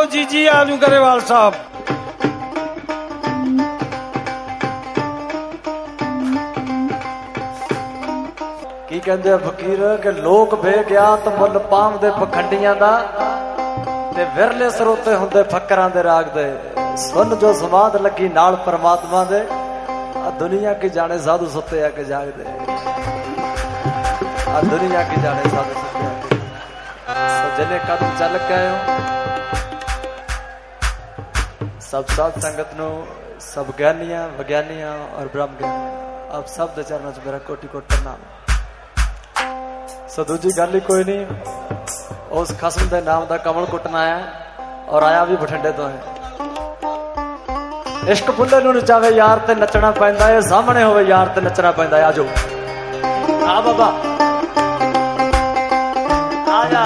आओ जी जी आजू गरेवाल साहब। की कहंदे फकीर कि लोक बेग्यात मुल पाम दे पखंडियां दा ते विरले सरोते हुंदे फकरां दे राग दे सुन जो समाद लगी नाल परमात्मा दे दुनिया की जाने साधु सुते आके जाग दे दुनिया की जाने साधु सुते आके जिन्हें कदम चल गए सब साध संगत नो सब ज्ञानियां विज्ञानियां और ब्रह्म ज्ञानी अब सब दे चरणों च मेरा कोटि कोटि प्रणाम। सो दूजी गल ही कोई नहीं, उस खसम दे नाम दा कमल कुटना आया और आया भी बठिंडे तो है। इश्क फुल्ले नूं नचावे यार ते नचना पैंदा है, सामने होवे यार ते नचना पैंदा है। आजो आ बाबा आ जा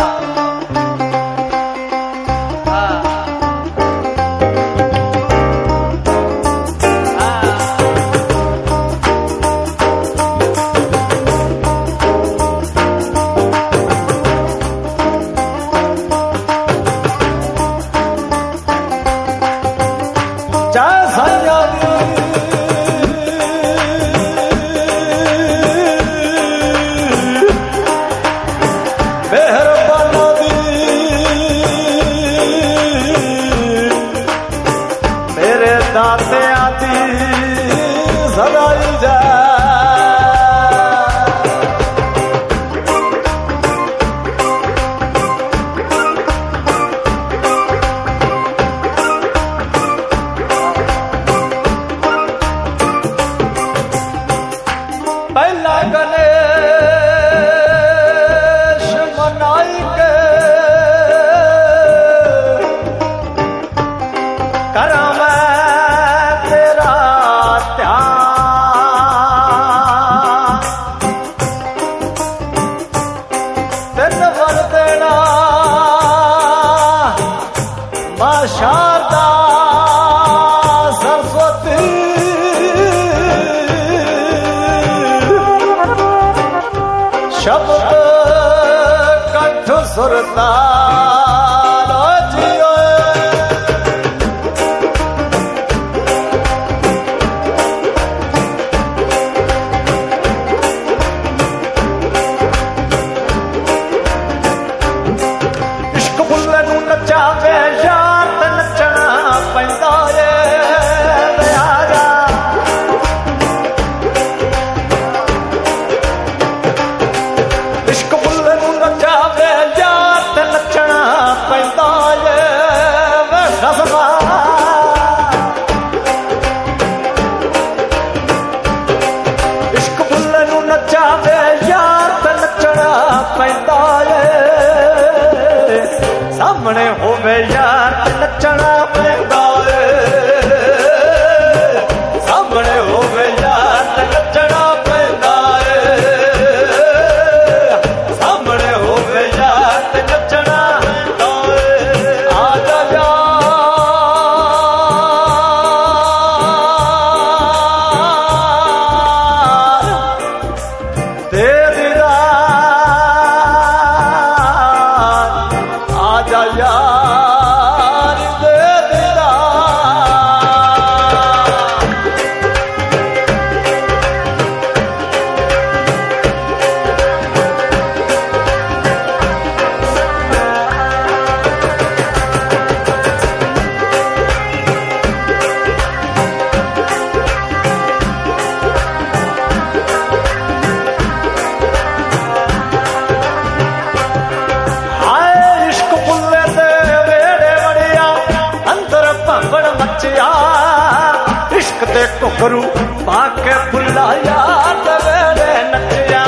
करू पाके फुलाया तेरे नचिया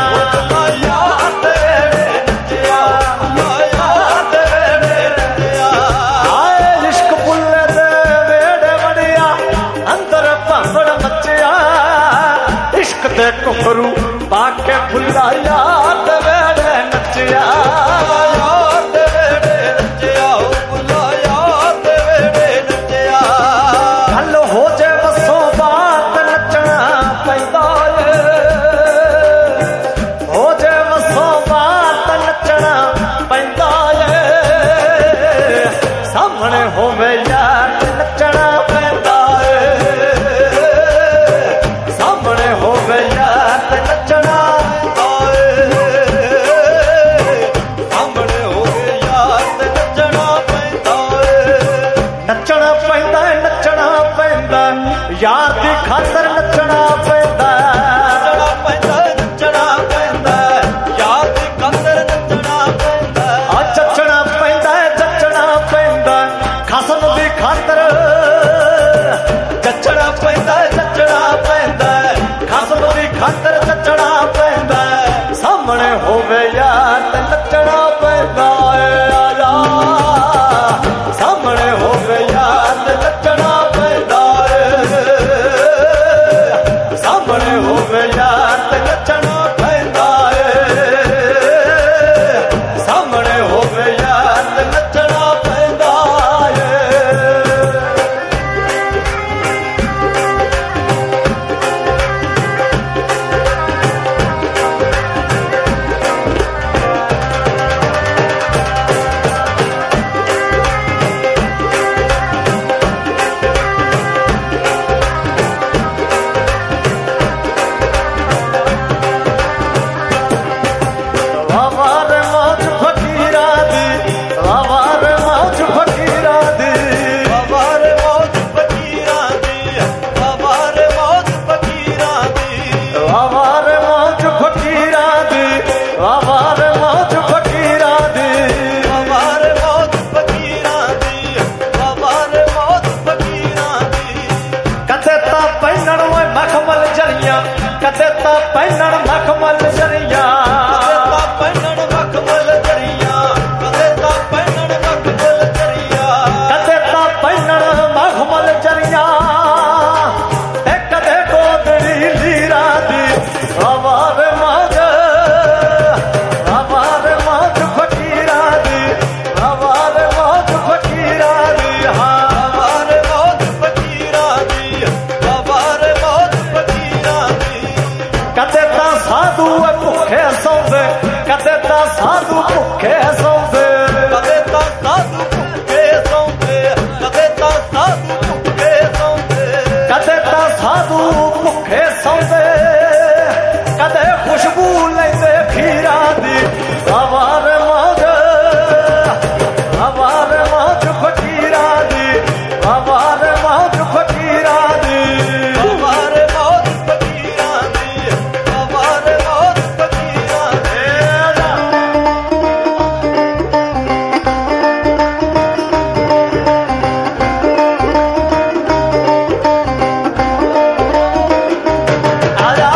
आए इश्क पुल्ले दे वेड़े बड़िया अंदर भावड़ मचिया इश्क दे कुकरू पाके फुलाया तेरे नचिया गल हो जे बसों बात नचना पैदा सामने होवे यार नचना पैंदा सामने होवे यार नचना सामने होवे यार नचना पैंदा नचना पैंदा नचना पैंदा यार दी खातर नचना पैंदा नचना पैंदा यार दी खातर नचना पैंदा जचना पैंदा जचना पैंदा खसम दी खातर जचना पैंदा जचना पैंदा खसम दी खातर जचना पैंदा सामने होवे यार ते नचना पैंदा सामने होवे यार ते नचना पैंदा सामने होवे यार ते नचना पैंदा सामने होवे यार ते नचना पैंदा कदे ता पैनण मखमल जरिया पैनण मखमल जरिया कदे ता पैनण मखमल जरिया कदे ता पैनण मखमल जरिया ते कदे गोदड़ी लीरा दी आवाज माज फकीरा दी आवाज माज फकीरा दी हाँ आवाज माज फकीरा दी आवाज माज फकीरा दी कदे ता साधु भुखे सौंदे कदे ता साधु भुखे सौंदे कदे ता साधु भुखे सौंदे कदे ता साधु भुखे सौंदे कदे ता साधु भुखे सौंदे कदे खुशबू लैंदे खीरा दी आवार मौज फकीरा दी आवार मौज फकीरा दी आवार मौज फकीरा दी आवार मौज फकीरा दी आजा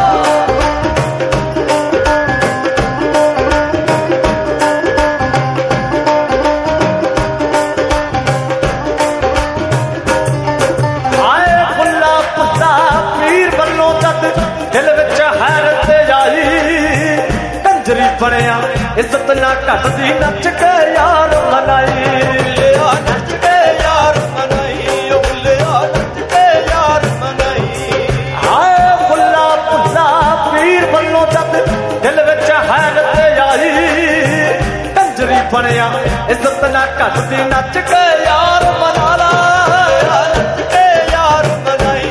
दिल विच हैरत आई कंजरी बनया इज्जत ना घटदी नच के यार मनाई नच के यार मनाई नच के यार मनाई हाय बुल्ला बुल्ला पीर बनो जद दिल विच हैरत आई कंजरी बनया इज्जत ना घटदी नच के यार मना ला नच के यार मनाई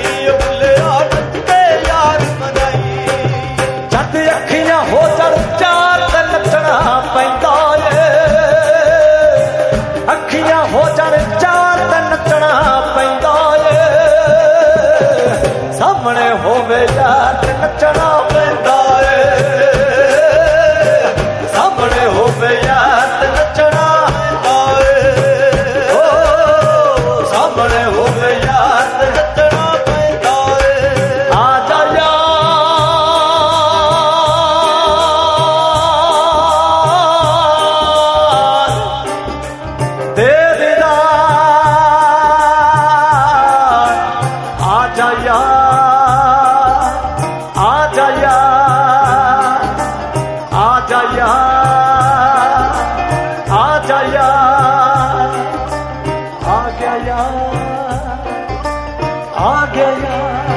अखियां हो चढ़ चार ते नचना पैंदा अखियां हो चढ़ चार ते नचना पैंदा सामने होवे यार ते नचना पैंदा सामने होवे यार ते नचना पैंदा सामने होवे यार ते नचना पैंदा आ जा आ गया